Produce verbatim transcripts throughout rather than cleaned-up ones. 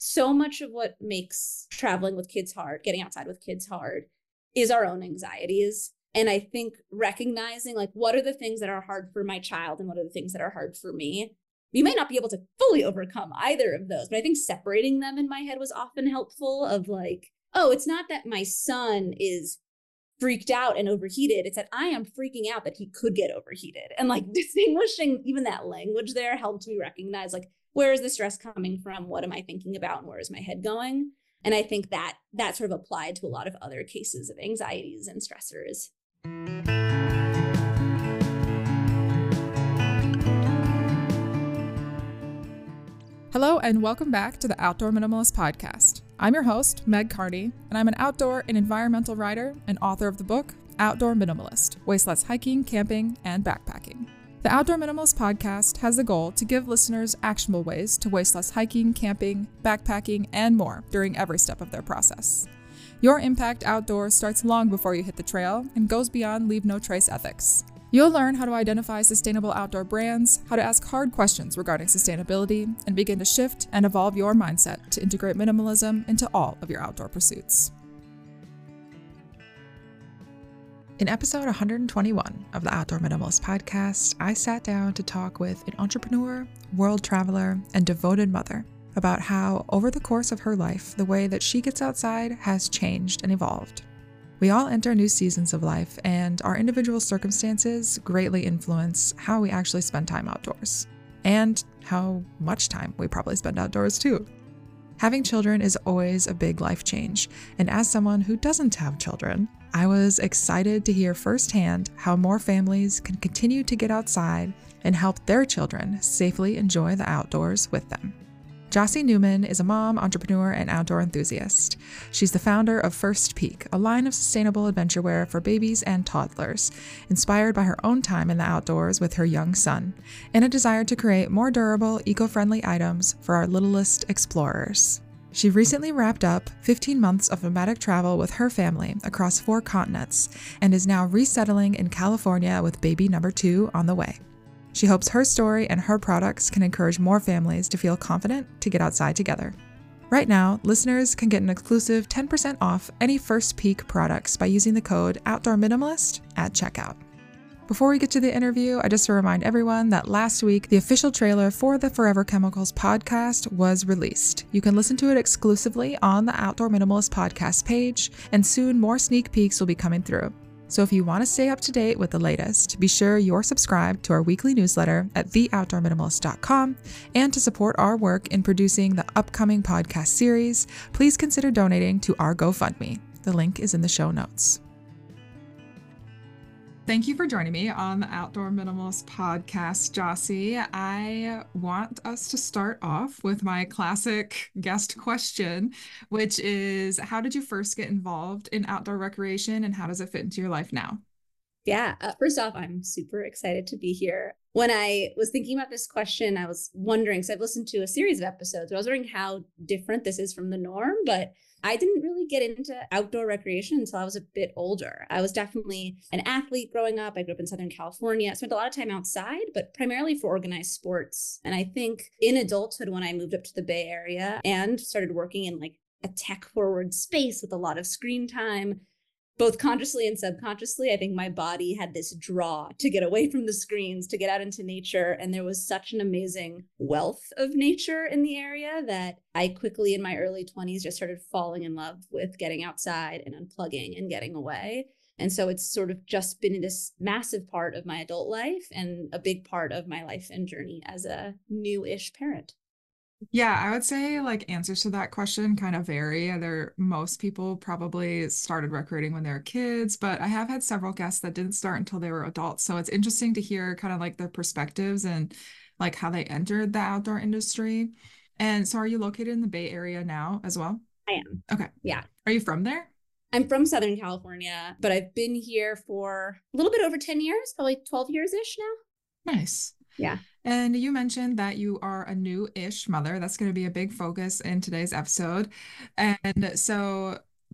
so much of what makes traveling with kids hard, getting outside with kids hard, is our own anxieties. And I think recognizing like, what are the things that are hard for my child and what are the things that are hard for me? You may not be able to fully overcome either of those, but I think separating them in my head was often helpful of like, oh, it's not that my son is freaked out and overheated. It's that I am freaking out that he could get overheated. And like distinguishing even that language there helped me recognize like, where is the stress coming from? What am I thinking about? And where is my head going? And I think that that sort of applied to a lot of other cases of anxieties and stressors. Hello and welcome back to the Outdoor Minimalist Podcast. I'm your host, Meg Carney, and I'm an outdoor and environmental writer and author of the book, Outdoor Minimalist, Waste Less Hiking, Camping, and Backpacking. The Outdoor Minimalist Podcast has the goal to give listeners actionable ways to waste less hiking, camping, backpacking, and more during every step of their process. Your impact outdoors starts long before you hit the trail and goes beyond leave no trace ethics. You'll learn how to identify sustainable outdoor brands, how to ask hard questions regarding sustainability, and begin to shift and evolve your mindset to integrate minimalism into all of your outdoor pursuits. In episode one hundred twenty-one of the Outdoor Minimalist Podcast, I sat down to talk with an entrepreneur, world traveler, and devoted mother about how, over the course of her life, the way that she gets outside has changed and evolved. We all enter new seasons of life, and our individual circumstances greatly influence how we actually spend time outdoors, and how much time we probably spend outdoors too. Having children is always a big life change, and as someone who doesn't have children, I was excited to hear firsthand how more families can continue to get outside and help their children safely enjoy the outdoors with them. Jossie Newman is a mom, entrepreneur, and outdoor enthusiast. She's the founder of First Peak, a line of sustainable adventure wear for babies and toddlers, inspired by her own time in the outdoors with her young son, and a desire to create more durable, eco-friendly items for our littlest explorers. She recently wrapped up fifteen months of nomadic travel with her family across four continents, and is now resettling in California with baby number two on the way. She hopes her story and her products can encourage more families to feel confident to get outside together. Right now, listeners can get an exclusive ten percent off any First Peak products by using the code Outdoor Minimalist at checkout. Before we get to the interview, I just want to remind everyone that last week, the official trailer for the Forever Chemicals podcast was released. You can listen to it exclusively on the Outdoor Minimalist podcast page, and soon more sneak peeks will be coming through. So if you want to stay up to date with the latest, be sure you're subscribed to our weekly newsletter at the outdoor minimalist dot com. And to support our work in producing the upcoming podcast series, please consider donating to our GoFundMe. The link is in the show notes. Thank you for joining me on the Outdoor Minimalist Podcast, Jossie. I want us to start off with my classic guest question, which is, how did you first get involved in outdoor recreation and how does it fit into your life now? Yeah, uh, first off, I'm super excited to be here. When I was thinking about this question, I was wondering, so I've listened to a series of episodes, but I was wondering how different this is from the norm, but I didn't really get into outdoor recreation until I was a bit older. I was definitely an athlete growing up. I grew up in Southern California. I spent a lot of time outside, but primarily for organized sports. And I think in adulthood, when I moved up to the Bay Area and started working in like a tech forward space with a lot of screen time, both consciously and subconsciously, I think my body had this draw to get away from the screens, to get out into nature. And there was such an amazing wealth of nature in the area that I quickly in my early twenties just started falling in love with getting outside and unplugging and getting away. And so it's sort of just been this massive part of my adult life and a big part of my life and journey as a new-ish parent. Yeah, I would say like answers to that question kind of vary. There, most people probably started recreating when they were kids, but I have had several guests that didn't start until they were adults. So it's interesting to hear kind of like their perspectives and like how they entered the outdoor industry. And so are you located in the Bay Area now as well? I am. Okay. Yeah. Are you from there? I'm from Southern California, but I've been here for a little bit over ten years, probably twelve years-ish now. Nice. Yeah. And you mentioned that you are a new-ish mother. That's going to be a big focus in today's episode. And so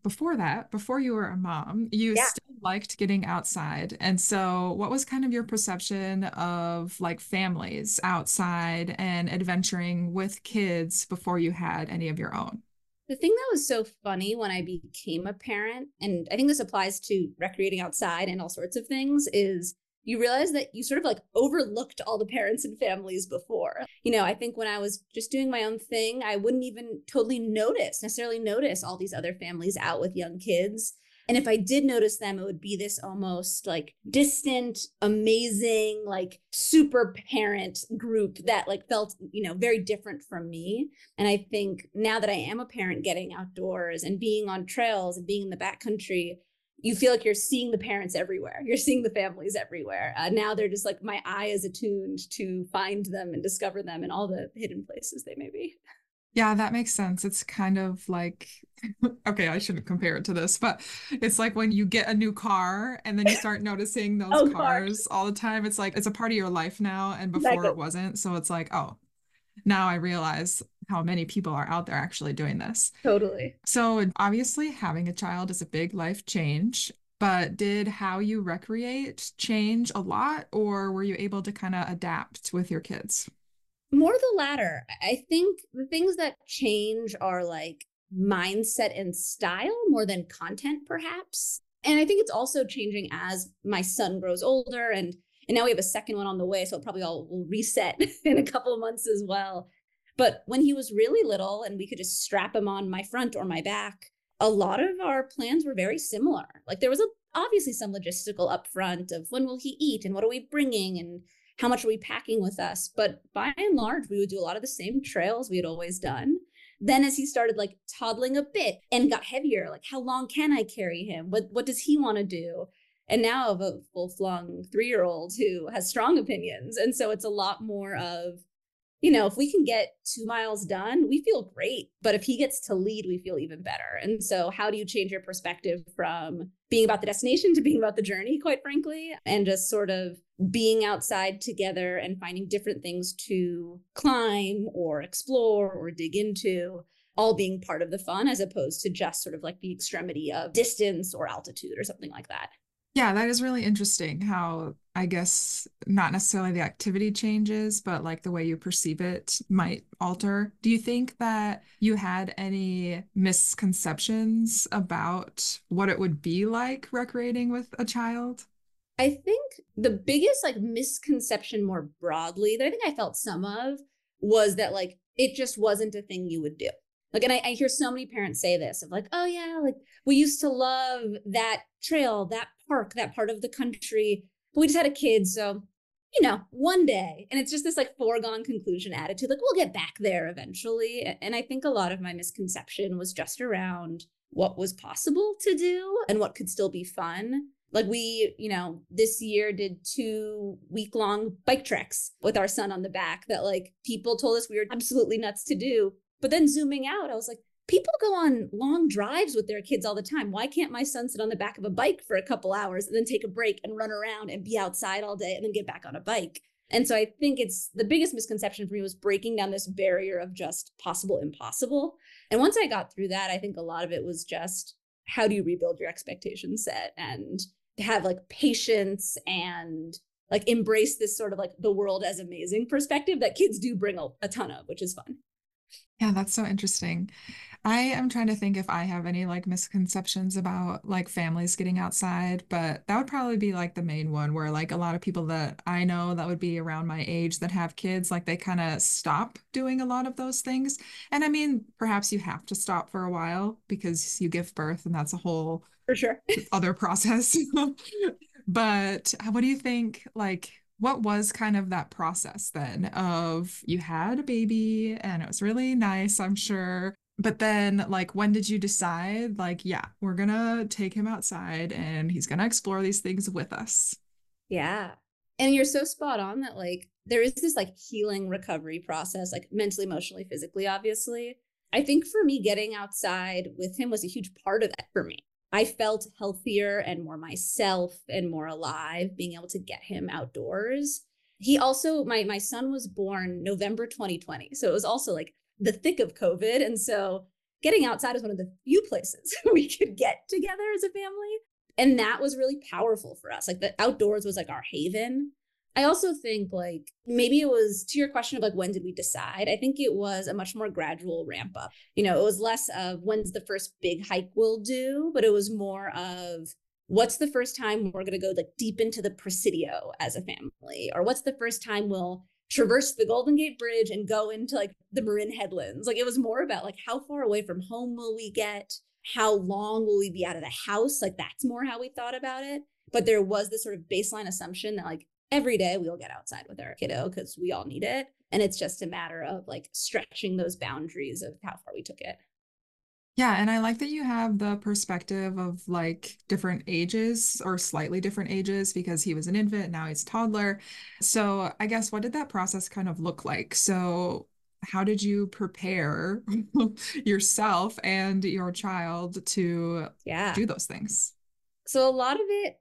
before that, before you were a mom, you Yeah. still liked getting outside. And so what was kind of your perception of like families outside and adventuring with kids before you had any of your own? The thing that was so funny when I became a parent, and I think this applies to recreating outside and all sorts of things, is you realize that you sort of like overlooked all the parents and families before. You know, I think when I was just doing my own thing, I wouldn't even totally notice, necessarily notice all these other families out with young kids. And if I did notice them, it would be this almost like distant, amazing, like super parent group that like felt, you know, very different from me. And I think now that I am a parent, getting outdoors and being on trails and being in the backcountry, you feel like you're seeing the parents everywhere. You're seeing the families everywhere. Uh, now they're just like, my eye is attuned to find them and discover them in all the hidden places they may be. Yeah, that makes sense. It's kind of like, okay, I shouldn't compare it to this, but it's like when you get a new car and then you start noticing those Oh, cars. cars all the time. It's like it's a part of your life now, and before Exactly. it wasn't. So it's like, oh, now I realize how many people are out there actually doing this. Totally. So obviously, having a child is a big life change, but did how you recreate change a lot, or were you able to kind of adapt with your kids? More the latter. I think the things that change are like mindset and style more than content, perhaps. And I think it's also changing as my son grows older, and and now we have a second one on the way, so it probably all will reset in a couple of months as well. But when he was really little and we could just strap him on my front or my back, a lot of our plans were very similar. Like there was a, obviously some logistical upfront of when will he eat and what are we bringing and how much are we packing with us? But by and large, we would do a lot of the same trails we had always done. Then as he started like toddling a bit and got heavier, like how long can I carry him? What what does he want to do? And now I have a full-flung three-year-old who has strong opinions. And so it's a lot more of, you know, if we can get two miles done, we feel great. But if he gets to lead, we feel even better. And so how do you change your perspective from being about the destination to being about the journey, quite frankly, and just sort of being outside together and finding different things to climb or explore or dig into, all being part of the fun, as opposed to just sort of like the extremity of distance or altitude or something like that. Yeah, that is really interesting how I guess not necessarily the activity changes, but like the way you perceive it might alter. Do you think that you had any misconceptions about what it would be like recreating with a child? I think the biggest like misconception more broadly that I think I felt some of was that like it just wasn't a thing you would do. Like, and I, I hear so many parents say this of like, oh yeah, like we used to love that trail, that park, that part of the country, but we just had a kid. So, you know, one day. And it's just this like foregone conclusion attitude, like we'll get back there eventually. And I think a lot of my misconception was just around what was possible to do and what could still be fun. Like we, you know, this year did two week long bike treks with our son on the back that like people told us we were absolutely nuts to do. But then zooming out, I was like, people go on long drives with their kids all the time. Why can't my son sit on the back of a bike for a couple hours and then take a break and run around and be outside all day and then get back on a bike? And so I think it's the biggest misconception for me was breaking down this barrier of just possible, impossible. And once I got through that, I think a lot of it was just how do you rebuild your expectation set and have like patience and like embrace this sort of like the world as amazing perspective that kids do bring a, a ton of, which is fun. Yeah, that's so interesting. I am trying to think if I have any like misconceptions about like families getting outside, but that would probably be like the main one where like a lot of people that I know that would be around my age that have kids, like they kind of stop doing a lot of those things. And I mean, perhaps you have to stop for a while because you give birth and that's a whole For sure. other process. But what do you think, like, what was kind of that process then of you had a baby and it was really nice, I'm sure. But then, like, when did you decide, like, yeah, we're gonna take him outside and he's gonna explore these things with us? Yeah. And you're so spot on that like there is this like healing recovery process, like mentally, emotionally, physically, obviously. I think for me, getting outside with him was a huge part of that for me. I felt healthier and more myself and more alive being able to get him outdoors. He also, my my son was born November twenty twenty. So it was also like the thick of COVID. And so getting outside was one of the few places we could get together as a family. And that was really powerful for us. Like the outdoors was like our haven. I also think like maybe it was to your question of like, when did we decide? I think it was a much more gradual ramp up. You know, it was less of when's the first big hike we'll do, but it was more of what's the first time we're going to go like deep into the Presidio as a family, or what's the first time we'll traverse the Golden Gate Bridge and go into like the Marin Headlands. Like it was more about like how far away from home will we get? How long will we be out of the house? Like that's more how we thought about it. But there was this sort of baseline assumption that like every day we'll get outside with our kiddo because we all need it. And it's just a matter of like stretching those boundaries of how far we took it. Yeah, and I like that you have the perspective of like different ages or slightly different ages because he was an infant, now he's a toddler. So I guess what did that process kind of look like? So how did you prepare yourself and your child to Yeah. do those things? So a lot of it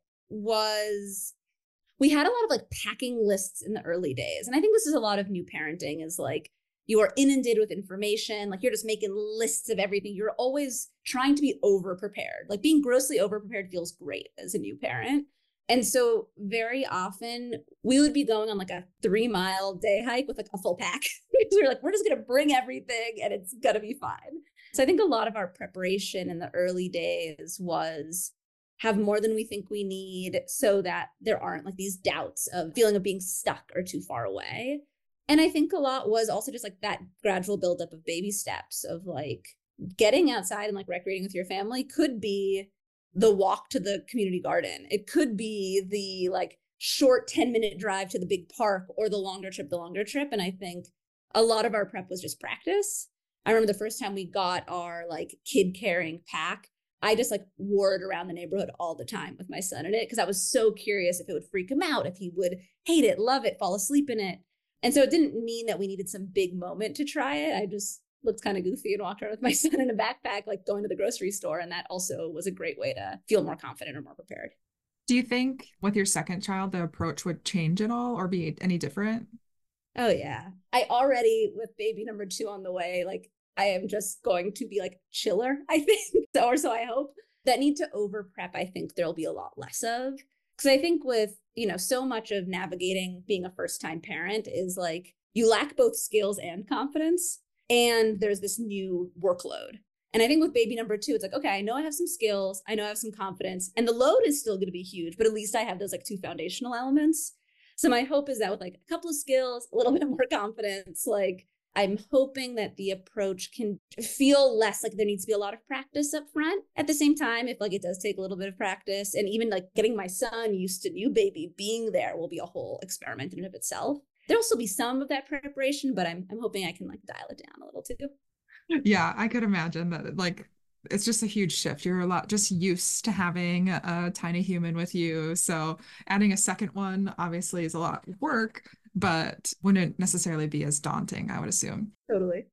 was we had a lot of like packing lists in the early days. And I think this is a lot of new parenting is like you are inundated with information. Like you're just making lists of everything. You're always trying to be over prepared. Like being grossly over prepared feels great as a new parent. And so very often we would be going on like a three mile day hike with like a full pack. Because we were like, we're just going to bring everything and it's going to be fine. So I think a lot of our preparation in the early days was have more than we think we need so that there aren't like these doubts of feeling of being stuck or too far away. And I think a lot was also just like that gradual buildup of baby steps of like getting outside and like recreating with your family could be the walk to the community garden. It could be the like short ten minute drive to the big park or the longer trip, the longer trip. And I think a lot of our prep was just practice. I remember the first time we got our like kid carrying pack, I just like wore it around the neighborhood all the time with my son in it because I was so curious if it would freak him out, if he would hate it, love it, fall asleep in it. And so it didn't mean that we needed some big moment to try it. I just looked kind of goofy and walked around with my son in a backpack, like going to the grocery store. And that also was a great way to feel more confident or more prepared. Do you think with your second child, the approach would change at all or be any different? Oh, yeah. I already, with baby number two on the way, like I am just going to be like chiller, I think, or so I hope. That need to over prep, I think there'll be a lot less of. Because I think with, you know, so much of navigating being a first time parent is like you lack both skills and confidence. And there's this new workload. And I think with baby number two, it's like, okay, I know I have some skills. I know I have some confidence. And the load is still going to be huge, but at least I have those like two foundational elements. So my hope is that with like a couple of skills, a little bit more confidence, like I'm hoping that the approach can feel less like there needs to be a lot of practice up front. At the same time, if like it does take a little bit of practice and even like getting my son used to new baby being there will be a whole experiment in and of itself. There'll still be some of that preparation, but I'm I'm hoping I can like dial it down a little too. Yeah, I could imagine that like it's just a huge shift. You're a lot just used to having a tiny human with you. So adding a second one obviously is a lot of work, but wouldn't necessarily be as daunting, I would assume. Totally.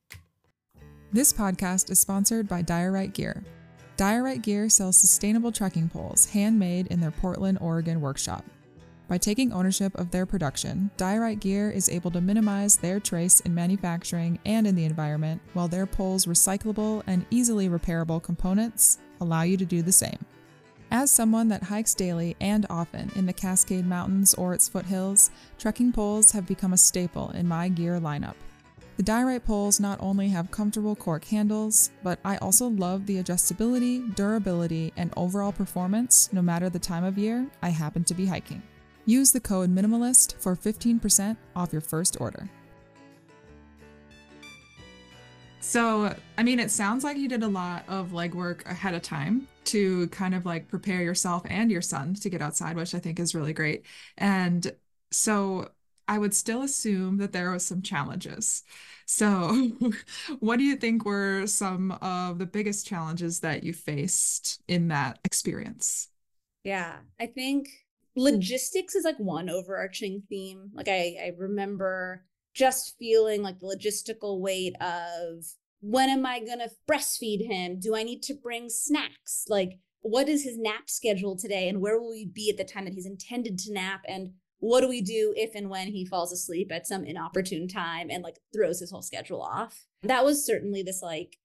This podcast is sponsored by Diorite Gear. Diorite Gear sells sustainable trekking poles handmade in their Portland, Oregon workshop. By taking ownership of their production, Diorite Gear is able to minimize their trace in manufacturing and in the environment, while their poles' recyclable and easily repairable components allow you to do the same. As someone that hikes daily and often in the Cascade Mountains or its foothills, trekking poles have become a staple in my gear lineup. The Diorite poles not only have comfortable cork handles, but I also love the adjustability, durability, and overall performance no matter the time of year I happen to be hiking. Use the code MINIMALIST for fifteen percent off your first order. So, I mean, it sounds like you did a lot of legwork ahead of time to kind of like prepare yourself and your son to get outside, which I think is really great. And so I would still assume that there was some challenges. So what do you think were some of the biggest challenges that you faced in that experience? Yeah, I think logistics is like one overarching theme. Like I, I remember just feeling like the logistical weight of when am I going to breastfeed him? Do I need to bring snacks? Like what is his nap schedule today? And where will we be at the time that he's intended to nap? And what do we do if and when he falls asleep at some inopportune time and like throws his whole schedule off? That was certainly this like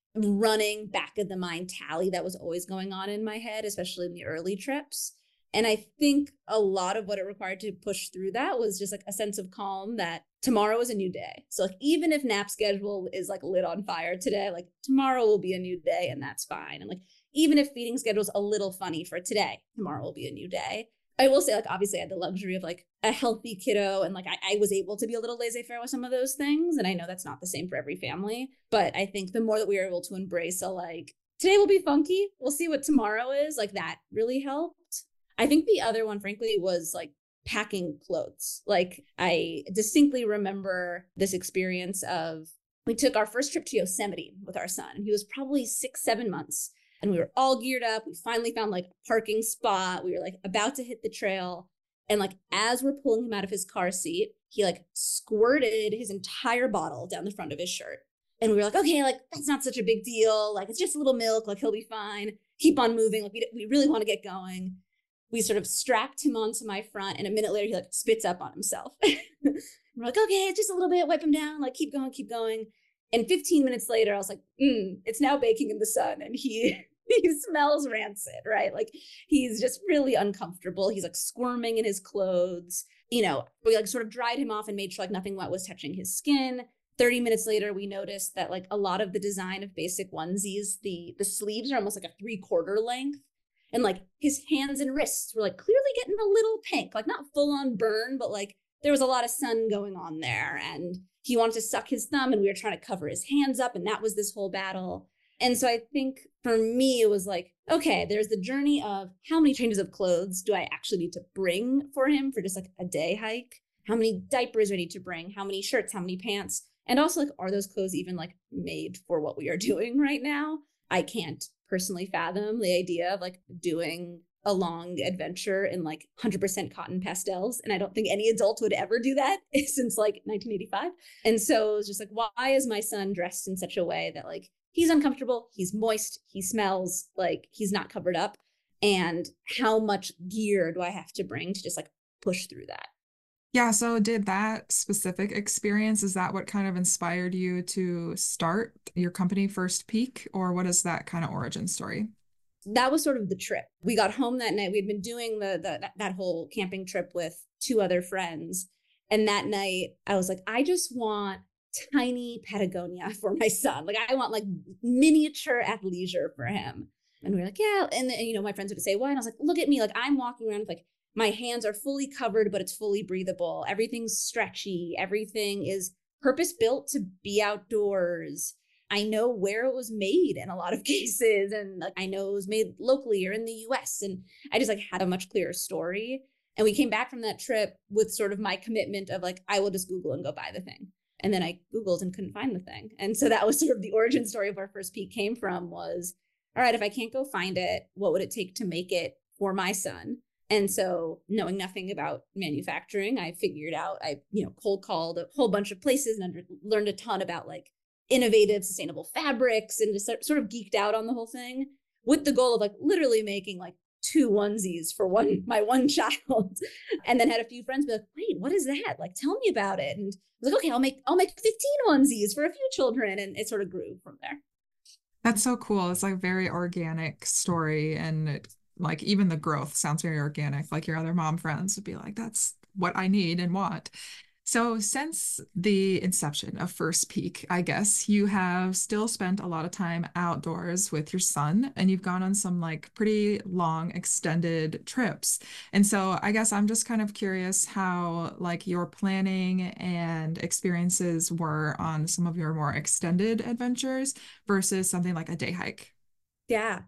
running back of the mind tally that was always going on in my head, especially in the early trips. And I think a lot of what it required to push through that was just like a sense of calm that tomorrow is a new day. So like even if nap schedule is like lit on fire today, like tomorrow will be a new day and that's fine. And like even if feeding schedule's a little funny for today, tomorrow will be a new day. I will say, like, obviously I had the luxury of like a healthy kiddo and like I, I was able to be a little laissez-faire with some of those things. And I know that's not the same for every family, but I think the more that we were able to embrace a like, today will be funky, we'll see what tomorrow is, like that really helped. I think the other one, frankly, was like packing clothes. Like I distinctly remember this experience of, we took our first trip to Yosemite with our son and he was probably six, seven months. And we were all geared up. We finally found like a parking spot. We were like about to hit the trail. And like, as we're pulling him out of his car seat, he like squirted his entire bottle down the front of his shirt. And we were like, okay, like that's not such a big deal. Like it's just a little milk, like he'll be fine. Keep on moving. Like we, we really want to get going. We sort of strapped him onto my front. And a minute later, he like spits up on himself. We're like, okay, just a little bit, wipe him down. Like keep going, keep going. And fifteen minutes later, I was like, mm, it's now baking in the sun. And he he smells rancid, right? Like he's just really uncomfortable. He's like squirming in his clothes. You know, we like sort of dried him off and made sure like nothing wet was touching his skin. thirty minutes later, we noticed that like a lot of the design of basic onesies, the, the sleeves are almost like a three quarter length. And like his hands and wrists were like clearly getting a little pink, like not full on burn, but like there was a lot of sun going on there. And he wanted to suck his thumb and we were trying to cover his hands up. And that was this whole battle. And so I think for me, it was like, okay, there's the journey of how many changes of clothes do I actually need to bring for him for just like a day hike? How many diapers do I need to bring? How many shirts? How many pants? And also like, are those clothes even like made for what we are doing right now? I can't personally fathom the idea of like doing a long adventure in like one hundred percent cotton pastels. And I don't think any adult would ever do that since like nineteen eighty-five. And so it was just like, why is my son dressed in such a way that like he's uncomfortable, he's moist, he smells, like he's not covered up? And how much gear do I have to bring to just like push through that? Yeah, so did that specific experience, is that what kind of inspired you to start your company First Peak, or what is that kind of origin story? That was sort of the trip. We got home that night. We'd been doing the, the that, that whole camping trip with two other friends. And that night I was like, I just want tiny Patagonia for my son. Like I want like miniature athleisure for him. And we were like, yeah. And then, you know, my friends would say, why? And I was like, look at me. Like I'm walking around with like, my hands are fully covered, but it's fully breathable. Everything's stretchy. Everything is purpose built to be outdoors. I know where it was made in a lot of cases. And like, I know it was made locally or in the U S. And I just like had a much clearer story. And we came back from that trip with sort of my commitment of like, I will just Google and go buy the thing. And then I Googled and couldn't find the thing. And so that was sort of the origin story of where First Peak came from was, all right, if I can't go find it, what would it take to make it for my son? And so knowing nothing about manufacturing, I figured out, I, you know, cold called a whole bunch of places and under, learned a ton about like innovative, sustainable fabrics and just sort of geeked out on the whole thing with the goal of like literally making like two onesies for one, my one child. And then had a few friends be like, wait, what is that? Like, tell me about it. And I was like, okay, I'll make, I'll make fifteen onesies for a few children. And it sort of grew from there. That's so cool. It's like a very organic story, and it, like even the growth sounds very organic. Like your other mom friends would be like, that's what I need and want. So since the inception of First Peak, I guess you have still spent a lot of time outdoors with your son, and you've gone on some like pretty long extended trips. And so I guess I'm just kind of curious how like your planning and experiences were on some of your more extended adventures versus something like a day hike. Yeah.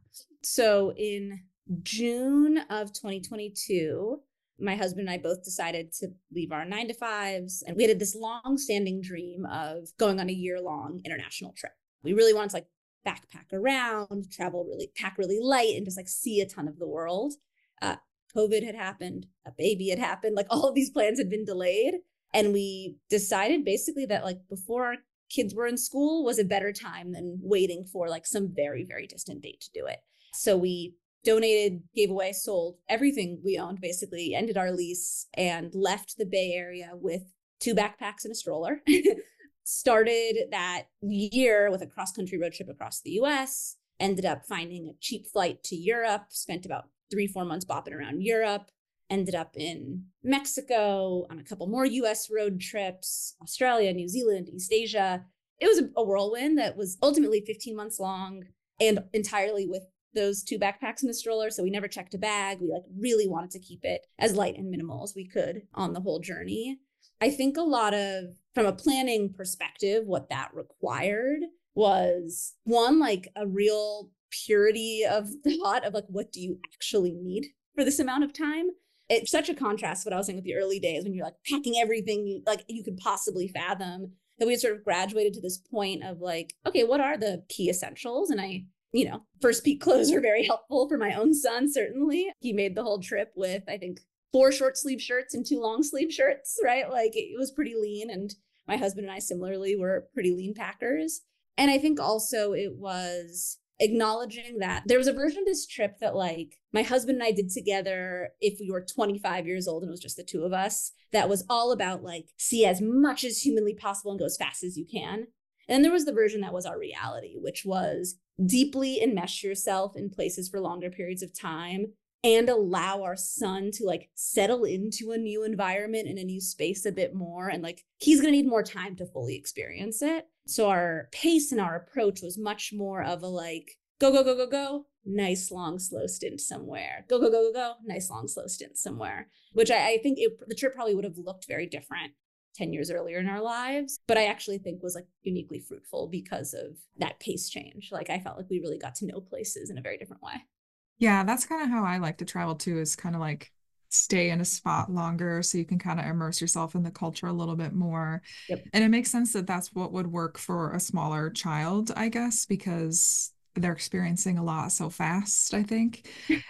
So in June of twenty twenty-two, my husband and I both decided to leave our nine to fives. And we had this long standing dream of going on a year long international trip. We really wanted to like backpack around, travel really, pack really light and just like see a ton of the world. Uh, COVID had happened, a baby had happened, like all of these plans had been delayed. And we decided basically that like before our kids were in school was a better time than waiting for like some very, very distant date to do it. So we donated, gave away, sold everything we owned, basically ended our lease and left the Bay Area with two backpacks and a stroller. started that year with a cross-country road trip across the U S, ended up finding a cheap flight to Europe, spent about three, four months bopping around Europe, ended up in Mexico on a couple more U S road trips, Australia, New Zealand, East Asia. It was a whirlwind that was ultimately fifteen months long and entirely with those two backpacks in the stroller. So we never checked a bag. We like really wanted to keep it as light and minimal as we could on the whole journey. I think a lot of, from a planning perspective, what that required was one, like a real purity of thought of like, what do you actually need for this amount of time? It's such a contrast to what I was saying with the early days when you're like packing everything you, like you could possibly fathom, that we had sort of graduated to this point of like, okay, what are the key essentials? And I, you know, first peak clothes were very helpful for my own son, certainly. He made the whole trip with, I think, four short sleeve shirts and two long sleeve shirts, right? Like it was pretty lean. And my husband and I similarly were pretty lean packers. And I think also it was acknowledging that there was a version of this trip that like my husband and I did together if we were twenty-five years old and it was just the two of us, that was all about like see as much as humanly possible and go as fast as you can. And then there was the version that was our reality, which was deeply enmesh yourself in places for longer periods of time and allow our son to like settle into a new environment and a new space a bit more. And like, he's going to need more time to fully experience it. So our pace and our approach was much more of a like, go, go, go, go, go, nice, long, slow stint somewhere. Go, go, go, go, go, nice, long, slow stint somewhere, which I, I think it, the trip probably would have looked very different ten years earlier in our lives, but I actually think was like uniquely fruitful because of that pace change. Like I felt like we really got to know places in a very different way. Yeah, that's kind of how I like to travel too, is kind of like stay in a spot longer so you can kind of immerse yourself in the culture a little bit more. Yep. And it makes sense that that's what would work for a smaller child, I guess, because they're experiencing a lot so fast, I think.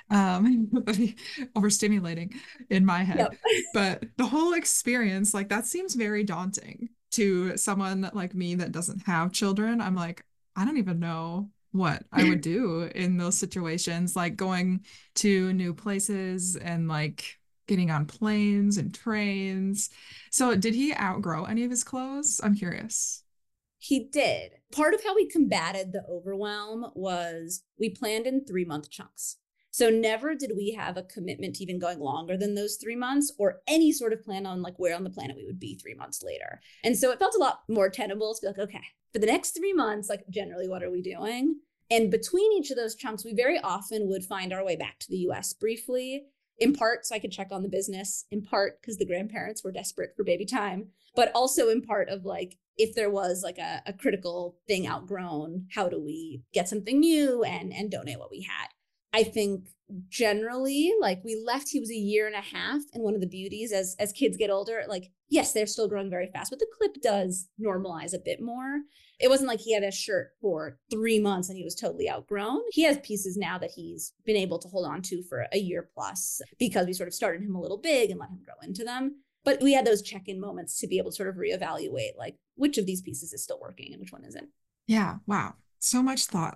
Um, overstimulating in my head. Yep. But the whole experience, like that seems very daunting to someone like me that doesn't have children. I'm like, I don't even know what I would do in those situations, like going to new places and like getting on planes and trains. So did he outgrow any of his clothes? I'm curious. He did. Part of how we combated the overwhelm was we planned in three month chunks. So never did we have a commitment to even going longer than those three months or any sort of plan on like where on the planet we would be three months later. And so it felt a lot more tenable to be like, okay, for the next three months, like generally what are we doing? And between each of those chunks, we very often would find our way back to the U S briefly, in part so I could check on the business, in part because the grandparents were desperate for baby time, but also in part of like, if there was like a, a critical thing outgrown, how do we get something new and, and donate what we had? I think generally, like we left, he was a year and a half. And one of the beauties as, as kids get older, like, yes, they're still growing very fast, but the clip does normalize a bit more. It wasn't like he had a shirt for three months and he was totally outgrown. He has pieces now that he's been able to hold on to for a year plus because we sort of started him a little big and let him grow into them. But we had those check-in moments to be able to sort of reevaluate like which of these pieces is still working and which one isn't. Yeah. Wow. So much thought.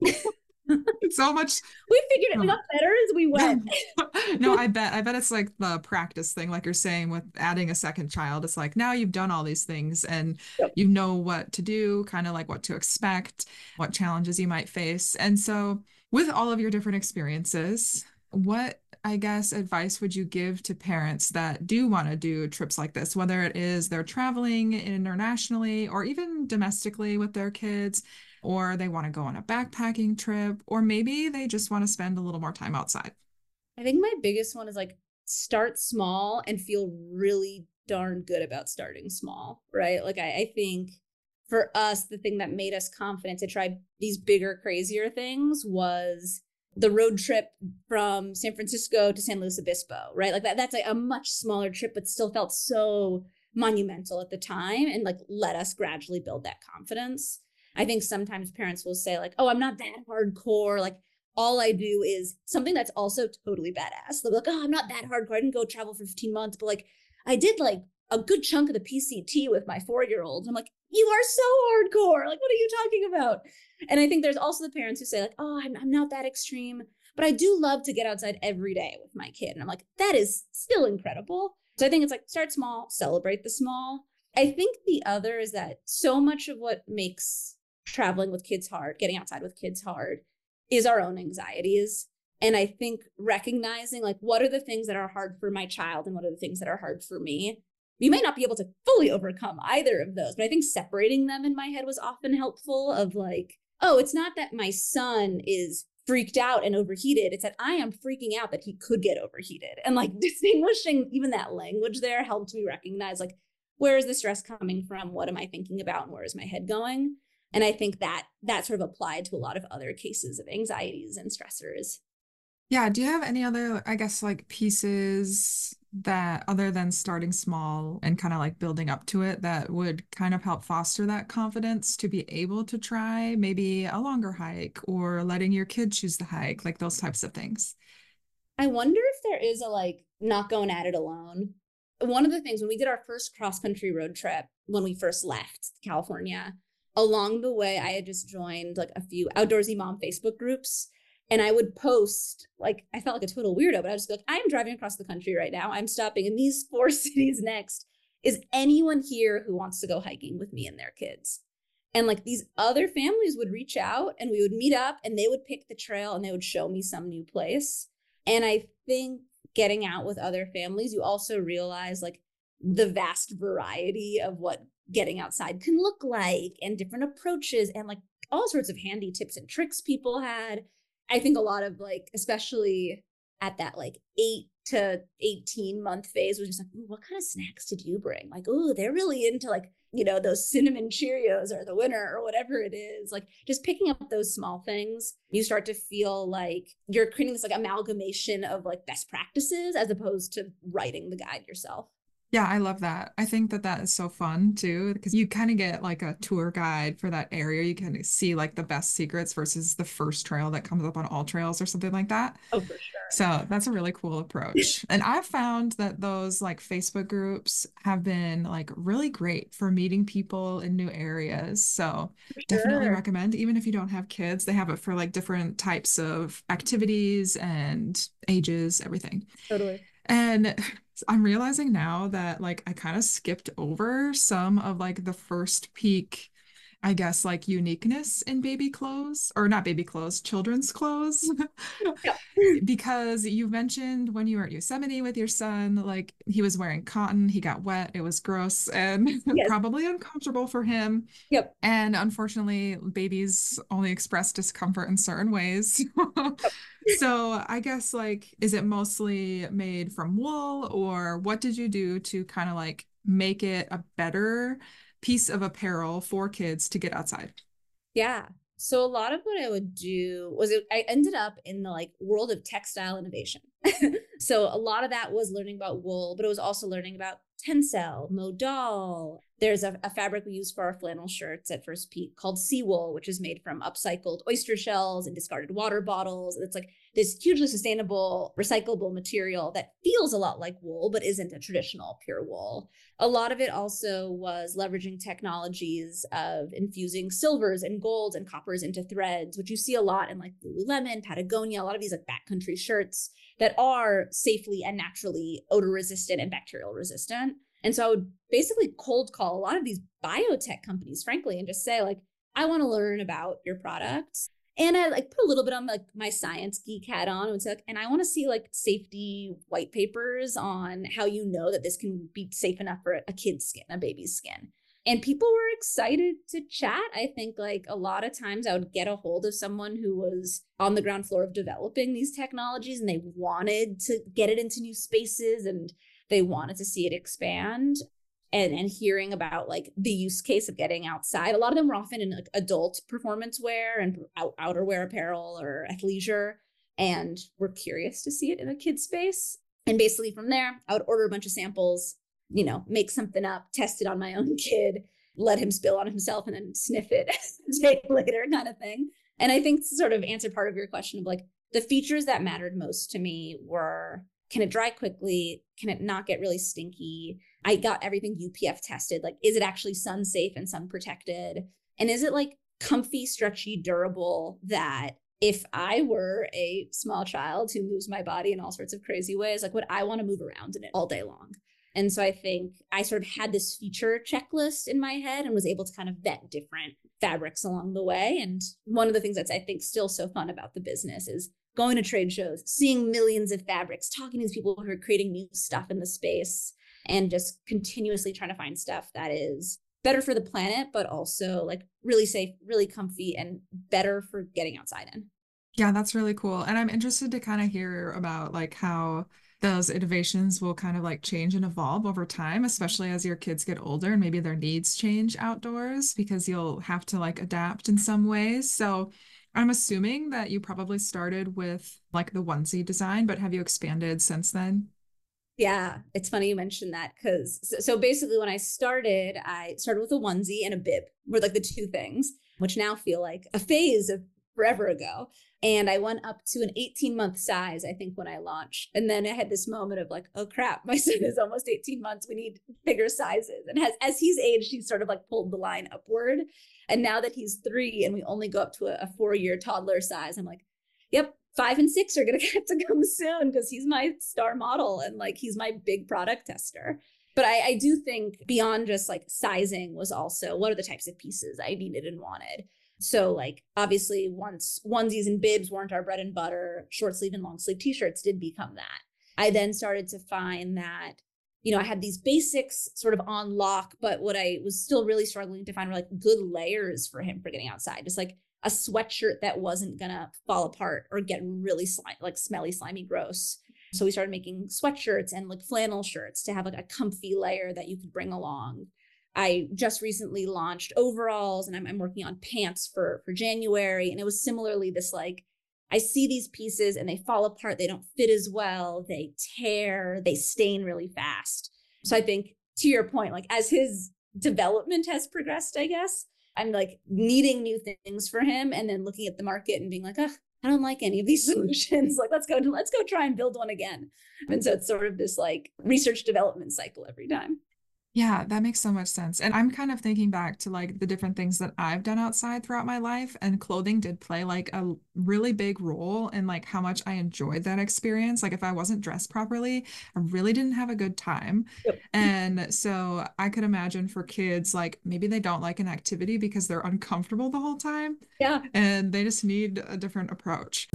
So much. We figured it. We got better as we went. No, I bet. I bet it's like the practice thing, like you're saying with adding a second child. It's like now you've done all these things and Yep. you know what to do, kind of like what to expect, what challenges you might face. And so, with all of your different experiences, what I guess advice would you give to parents that do want to do trips like this, whether it is they're traveling internationally or even domestically with their kids, or they want to go on a backpacking trip, or maybe they just want to spend a little more time outside? I think my biggest one is like start small and feel really darn good about starting small, right? Like I, I think for us, the thing that made us confident to try these bigger, crazier things was the road trip from San Francisco to San Luis Obispo, right? Like that, that's like a much smaller trip, but still felt so monumental at the time and like let us gradually build that confidence. I think sometimes parents will say like, oh, I'm not that hardcore. Like all I do is something that's also totally badass. They'll be like, oh, I'm not that hardcore. I didn't go travel for fifteen months, but like I did like a good chunk of the P C T with my four-year-old. I'm like, you are so hardcore. Like, what are you talking about? And I think there's also the parents who say like, oh, I'm, I'm not that extreme, but I do love to get outside every day with my kid. And I'm like, that is still incredible. So I think it's like start small, celebrate the small. I think the other is that so much of what makes traveling with kids hard, getting outside with kids hard, is our own anxieties. And I think recognizing like, what are the things that are hard for my child and what are the things that are hard for me? You may not be able to fully overcome either of those, but I think separating them in my head was often helpful of like, oh, it's not that my son is freaked out and overheated. It's that I am freaking out that he could get overheated. And like distinguishing even that language there helped me recognize like, where is the stress coming from? What am I thinking about? And where is my head going? And I think that that sort of applied to a lot of other cases of anxieties and stressors. Yeah. Do you have any other, I guess, like pieces that other than starting small and kind of like building up to it that would kind of help foster that confidence to be able to try maybe a longer hike or letting your kid choose the hike, like those types of things? I wonder if there is a like not going at it alone. One of the things when we did our first cross country road trip, when we first left California, along the way, I had just joined like a few outdoorsy mom Facebook groups. And I would post, like, I felt like a total weirdo, but I would just be like, I'm driving across the country right now. I'm stopping in these four cities next. Is anyone here who wants to go hiking with me and their kids? And like these other families would reach out and we would meet up and they would pick the trail and they would show me some new place. And I think getting out with other families, you also realize like the vast variety of what getting outside can look like and different approaches and like all sorts of handy tips and tricks people had. I think a lot of like, especially at that like eight to eighteen month phase was just like, what kind of snacks did you bring? Like, oh, they're really into like, you know, those cinnamon Cheerios or the winner or whatever it is. Like just picking up those small things, you start to feel like you're creating this like amalgamation of like best practices as opposed to writing the guide yourself. Yeah, I love that. I think that that is so fun too, because you kind of get like a tour guide for that area. You can see like the best secrets versus the first trail that comes up on All Trails or something like that. Oh, for sure. So that's a really cool approach. And I've found that those like Facebook groups have been like really great for meeting people in new areas. So For definitely sure. recommend, even if you don't have kids, they have it for like different types of activities and ages, everything. Totally. And I'm realizing now that like I kind of skipped over some of like the first peak, I guess, like uniqueness in baby clothes, or not baby clothes, children's clothes. Yeah. Because you mentioned when you were at Yosemite with your son, like he was wearing cotton, he got wet, it was gross and Yes. probably uncomfortable for him. Yep. And unfortunately, babies only express discomfort in certain ways. Yep. So I guess like, is it mostly made from wool, or what did you do to kind of like make it a better piece of apparel for kids to get outside? Yeah. So a lot of what I would do was it, I ended up in the like world of textile innovation. So a lot of that was learning about wool, but it was also learning about tencel, modal. There's a, a fabric we use for our flannel shirts at First Peak called Seawool, which is made from upcycled oyster shells and discarded water bottles. It's like this hugely sustainable, recyclable material that feels a lot like wool, but isn't a traditional pure wool. A lot of it also was leveraging technologies of infusing silvers and golds and coppers into threads, which you see a lot in like Lululemon, Patagonia, a lot of these like backcountry shirts that are safely and naturally odor resistant and bacterial resistant. And so I would basically cold call a lot of these biotech companies, frankly, and just say like, I want to learn about your products. And I like put a little bit on like my science geek hat on and say, like, and I want to see like safety white papers on how you know that this can be safe enough for a kid's skin, a baby's skin. And people were excited to chat. I think like a lot of times I would get a hold of someone who was on the ground floor of developing these technologies and they wanted to get it into new spaces and they wanted to see it expand. And, and hearing about like the use case of getting outside. A lot of them were often in like adult performance wear and out, outerwear apparel or athleisure. And we're curious to see it in a kid's space. And basically from there, I would order a bunch of samples, you know, make something up, test it on my own kid, let him spill on himself and then sniff it a day later kind of thing. And I think to sort of answer part of your question of like the features that mattered most to me were, can it dry quickly? Can it not get really stinky? I got everything U P F tested. Like, is it actually sun safe and sun protected? And is it like comfy, stretchy, durable that if I were a small child who moves my body in all sorts of crazy ways, like would I want to move around in it all day long? And so I think I sort of had this feature checklist in my head and was able to kind of vet different fabrics along the way. And one of the things that's, I think, still so fun about the business is going to trade shows, seeing millions of fabrics, talking to these people who are creating new stuff in the space, and just continuously trying to find stuff that is better for the planet, but also like really safe, really comfy, and better for getting outside in. Yeah, that's really cool. And I'm interested to kind of hear about like how those innovations will kind of like change and evolve over time, especially as your kids get older and maybe their needs change outdoors, because you'll have to like adapt in some ways. So I'm assuming that you probably started with like the onesie design, but have you expanded since then? Yeah, it's funny you mentioned that because so, so basically when I started, I started with a onesie and a bib were like the two things, which now feel like a phase of forever ago. And I went up to an eighteen month size, I think, when I launched. And then I had this moment of like, oh crap, my son is almost eighteen months. We need bigger sizes. And as, as he's aged, he's sort of like pulled the line upward. And now that he's three and we only go up to a, a four year toddler size, I'm like, yep, five and six are going to have to come soon because he's my star model and like he's my big product tester. But I, I do think beyond just like sizing was also what are the types of pieces I needed and wanted. So like obviously once onesies and bibs weren't our bread and butter, short sleeve and long sleeve t-shirts did become that. I then started to find that, you know, I had these basics sort of on lock, but what I was still really struggling to find were like good layers for him for getting outside. Just like a sweatshirt that wasn't gonna fall apart or get really slimy, like smelly, slimy, gross. So we started making sweatshirts and like flannel shirts to have like a comfy layer that you could bring along. I just recently launched overalls and I'm, I'm working on pants for, for January. And it was similarly this like, I see these pieces and they fall apart. They don't fit as well. They tear, they stain really fast. So I think to your point, like as his development has progressed, I guess, I'm like needing new things for him and then looking at the market and being like, oh, I don't like any of these solutions. Like, let's go, let's go try and build one again. And so it's sort of this like research development cycle every time. Yeah, that makes so much sense. And I'm kind of thinking back to like the different things that I've done outside throughout my life, and clothing did play like a really big role in like how much I enjoyed that experience. Like if I wasn't dressed properly, I really didn't have a good time. Yep. And so I could imagine for kids, like maybe they don't like an activity because they're uncomfortable the whole time. Yeah. And they just need a different approach.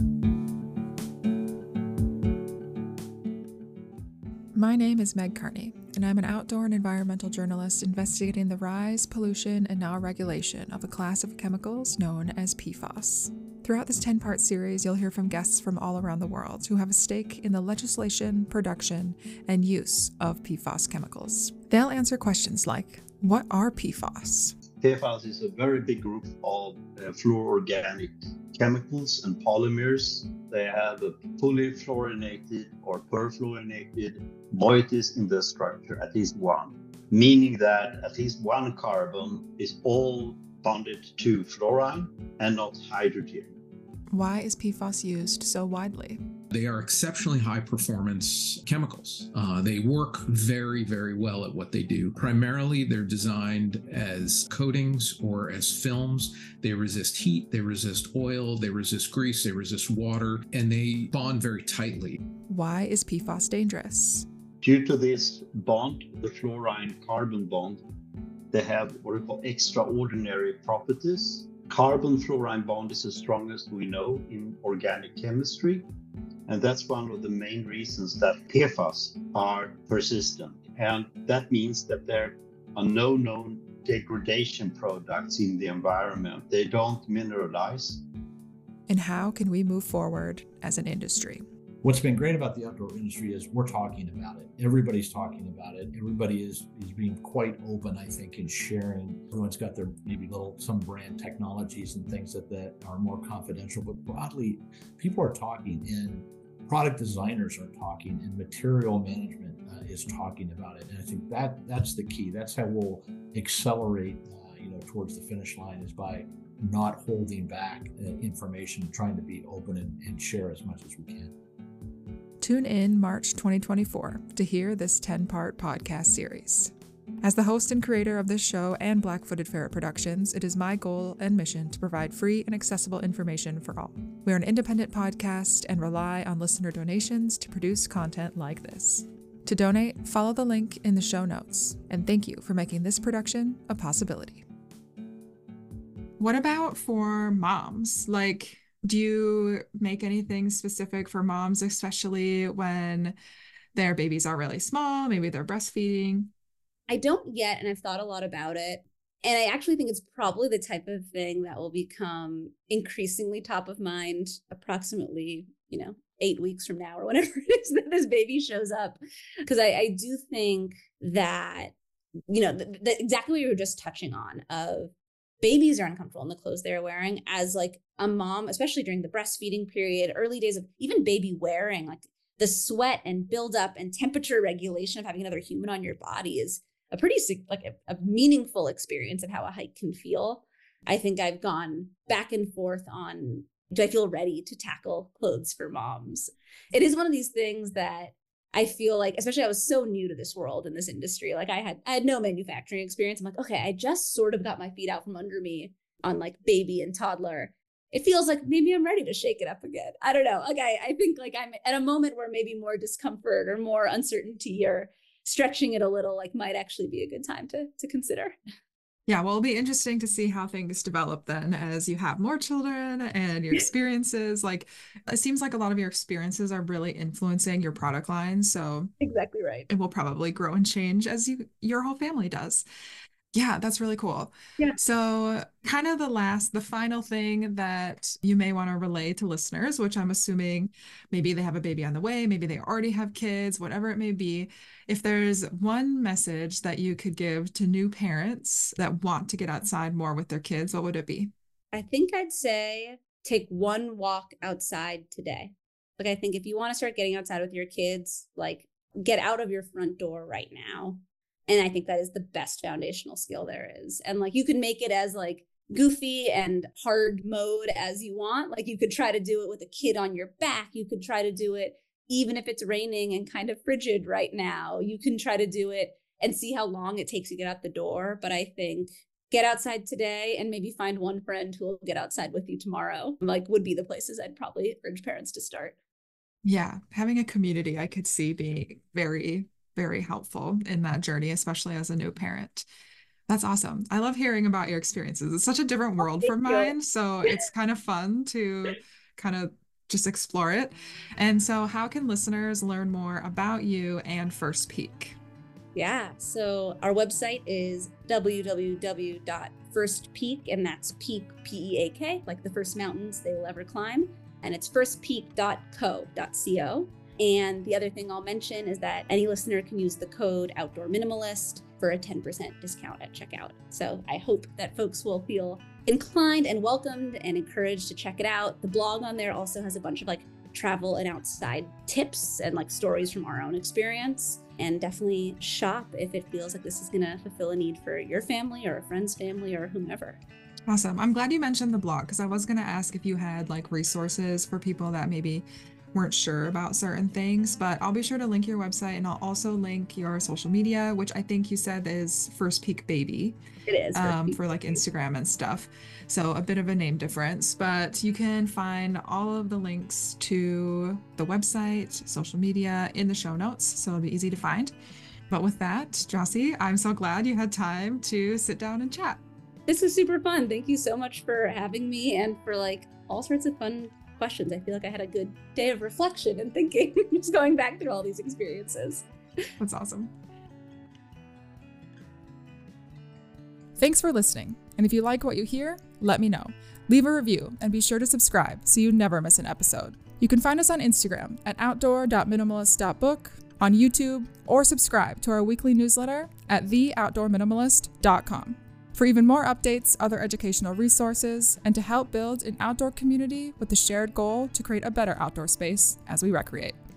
My name is Meg Carney, and I'm an outdoor and environmental journalist investigating the rise, pollution, and now regulation of a class of chemicals known as P FAS. Throughout this ten-part series, you'll hear from guests from all around the world who have a stake in the legislation, production, and use of P FAS chemicals. They'll answer questions like, what are P FAS? P FAS is a very big group of uh, fluororganic chemicals and polymers. They have a fully fluorinated or perfluorinated moieties in the structure, at least one, meaning that at least one carbon is all bonded to fluorine and not hydrogen. Why is P FAS used so widely? They are exceptionally high performance chemicals. Uh, they work very, very well at what they do. Primarily, they're designed as coatings or as films. They resist heat, they resist oil, they resist grease, they resist water, and they bond very tightly. Why is P FAS dangerous? Due to this bond, the fluorine-carbon bond, they have what we call extraordinary properties. Carbon-fluorine bond is the strongest we know in organic chemistry. And that's one of the main reasons that P FAS are persistent. And that means that there are no known degradation products in the environment. They don't mineralize. And how can we move forward as an industry? What's been great about the outdoor industry is we're talking about it. Everybody's talking about it. Everybody is, is being quite open, I think, in sharing. Everyone's got their maybe little, some brand technologies and things that, that are more confidential, but broadly, people are talking and product designers are talking and material management uh, is talking about it. And I think that that's the key. That's how we'll accelerate, uh, you know, towards the finish line, is by not holding back uh, information, trying to be open and, and share as much as we can. Tune in March twenty twenty-four to hear this ten-part podcast series. As the host and creator of this show and Black-Footed Ferret Productions, it is my goal and mission to provide free and accessible information for all. We're an independent podcast and rely on listener donations to produce content like this. To donate, follow the link in the show notes. And thank you for making this production a possibility. What about for moms? Like, do you make anything specific for moms, especially when their babies are really small? Maybe they're breastfeeding. I don't yet, and I've thought a lot about it. And I actually think it's probably the type of thing that will become increasingly top of mind approximately, you know, eight weeks from now or whenever it is that this baby shows up. Because I, I do think that, you know, the, the, exactly what you were just touching on of babies are uncomfortable in the clothes they're wearing. As like a mom, especially during the breastfeeding period, early days of even baby wearing, like the sweat and buildup and temperature regulation of having another human on your body is a pretty like a, a meaningful experience of how a hike can feel. I think I've gone back and forth on, do I feel ready to tackle clothes for moms? It is one of these things that I feel like, especially I was so new to this world in this industry. Like I had, I had no manufacturing experience. I'm like, okay, I just sort of got my feet out from under me on like baby and toddler. It feels like maybe I'm ready to shake it up again. I don't know. Like I, I think like I'm at a moment where maybe more discomfort or more uncertainty or stretching it a little like might actually be a good time to to consider. Yeah, well, it'll be interesting to see how things develop then as you have more children and your experiences. Like, it seems like a lot of your experiences are really influencing your product line. So exactly right. It will probably grow and change as you your whole family does. Yeah, that's really cool. Yeah. So kind of the last, the final thing that you may want to relay to listeners, which I'm assuming maybe they have a baby on the way, maybe they already have kids, whatever it may be. If there's one message that you could give to new parents that want to get outside more with their kids, what would it be? I think I'd say take one walk outside today. Like, I think if you want to start getting outside with your kids, like get out of your front door right now. And I think that is the best foundational skill there is. And like, you can make it as like goofy and hard mode as you want. Like you could try to do it with a kid on your back. You could try to do it even if it's raining and kind of frigid right now. You can try to do it and see how long it takes you to get out the door. But I think get outside today and maybe find one friend who will get outside with you tomorrow, like would be the places I'd probably urge parents to start. Yeah, having a community I could see being very very helpful in that journey, especially as a new parent. That's awesome. I love hearing about your experiences. It's such a different world from mine. So it's kind of fun to kind of just explore it. And so how can listeners learn more about you and First Peak? Yeah, so our website is w w w dot first peak, and that's peak, P E A K, like the first mountains they will ever climb. And it's first peak dot co. And the other thing I'll mention is that any listener can use the code Outdoor Minimalist for a ten percent discount at checkout. So I hope that folks will feel inclined and welcomed and encouraged to check it out. The blog on there also has a bunch of like travel and outside tips and like stories from our own experience. And definitely shop if it feels like this is going to fulfill a need for your family or a friend's family or whomever. Awesome. I'm glad you mentioned the blog because I was going to ask if you had like resources for people that maybe weren't sure about certain things, but I'll be sure to link your website, and I'll also link your social media, which I think you said is First Peak Baby. It is um, for like Instagram and stuff. So a bit of a name difference, but you can find all of the links to the website, social media in the show notes. So it'll be easy to find. But with that, Jossie, I'm so glad you had time to sit down and chat. This was super fun. Thank you so much for having me and for like all sorts of fun questions. I feel like I had a good day of reflection and thinking, just going back through all these experiences. That's awesome. Thanks for listening. And if you like what you hear, let me know. Leave a review and be sure to subscribe so you never miss an episode. You can find us on Instagram at outdoor dot minimalist dot book, on YouTube, or subscribe to our weekly newsletter at the outdoor minimalist dot com. For even more updates, other educational resources, and to help build an outdoor community with the shared goal to create a better outdoor space as we recreate.